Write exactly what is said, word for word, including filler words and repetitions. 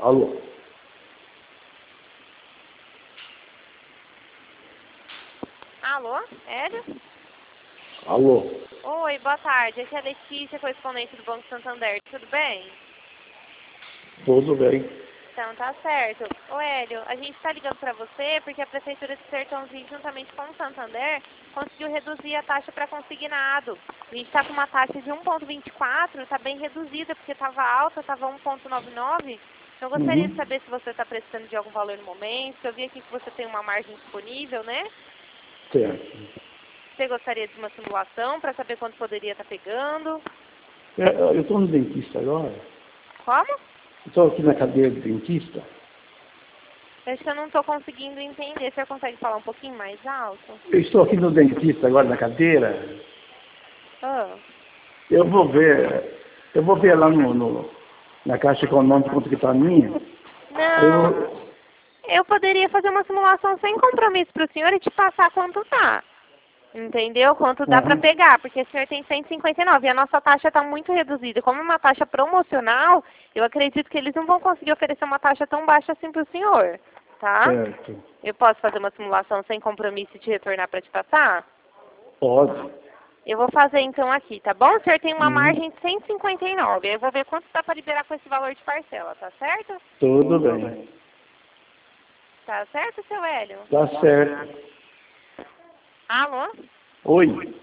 Alô? Alô, Hélio? Alô? Oi, boa tarde. Aqui é a Letícia, correspondente do Banco Santander. Tudo bem? Tudo bem. Então, tá certo. Ô, Hélio, a gente tá ligando pra você porque a Prefeitura de Sertãozinho, juntamente com o Santander, conseguiu reduzir a taxa para consignado. A gente tá com uma taxa de um vírgula vinte e quatro, tá bem reduzida, porque tava alta, tava um vírgula noventa e nove. Então, eu gostaria Uhum. de saber se você está precisando de algum valor no momento. Eu vi aqui que você tem uma margem disponível, né? Certo. Você gostaria de uma simulação para saber quanto poderia estar pegando? É, eu estou no dentista agora. Como? Estou aqui na cadeira do dentista. Acho que eu não estou conseguindo entender. Você consegue falar um pouquinho mais alto? Eu estou aqui no dentista agora na cadeira. Ah. Eu vou ver. Eu vou ver lá no, no- na Caixa Econômica quanto que está a minha. Não, Eu, eu poderia fazer uma simulação sem compromisso para o senhor e te passar quanto tá. Entendeu? Quanto dá para Uhum. pegar, porque o senhor tem cento e cinquenta e nove e a nossa taxa está muito reduzida. Como é uma taxa promocional, eu acredito que eles não vão conseguir oferecer uma taxa tão baixa assim para o senhor, tá? Certo. Eu posso fazer uma simulação sem compromisso e te retornar para te passar? Pode. Eu vou fazer então aqui, tá bom? O senhor tem uma Uhum. margem de cento e cinquenta e nove. Eu vou ver quanto dá para liberar com esse valor de parcela, tá certo? Tudo bem. Tá certo, seu Hélio? Tá certo. Alô? Oi.